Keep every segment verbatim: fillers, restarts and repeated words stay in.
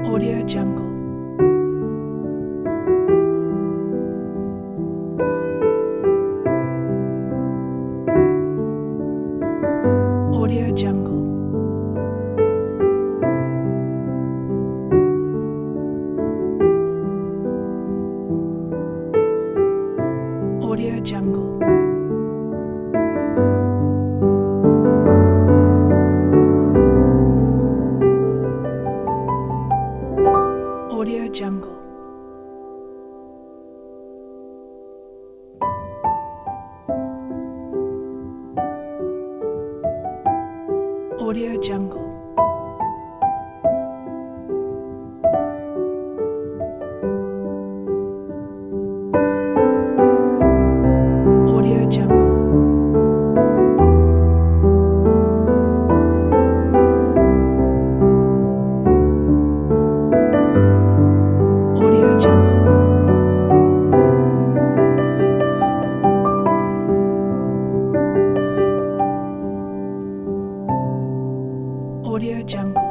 Audio Jungle. Audio Jungle. Audio Jungle. Audio Jungle. Audio Jungle. Audio Jungle. Audio Jungle. Audio Jungle.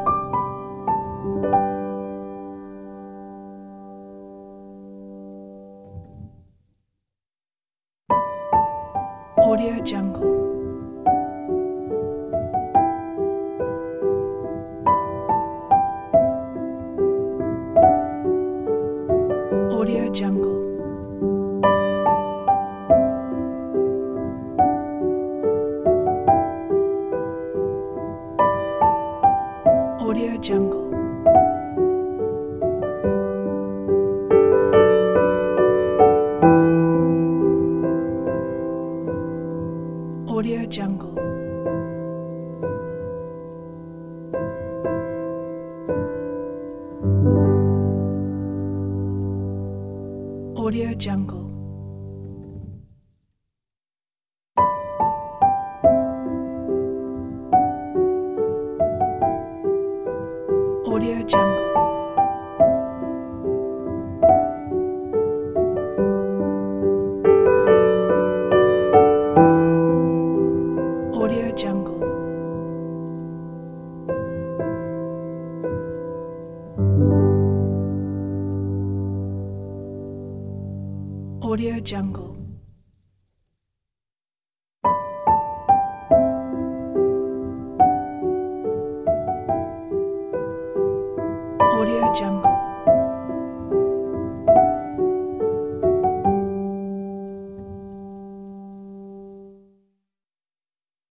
Audio Jungle. Audio Jungle. Audio Jungle. Audio Jungle. Audio Jungle. Audio Jungle. Audio Jungle. Audio Jungle. Audio Jungle.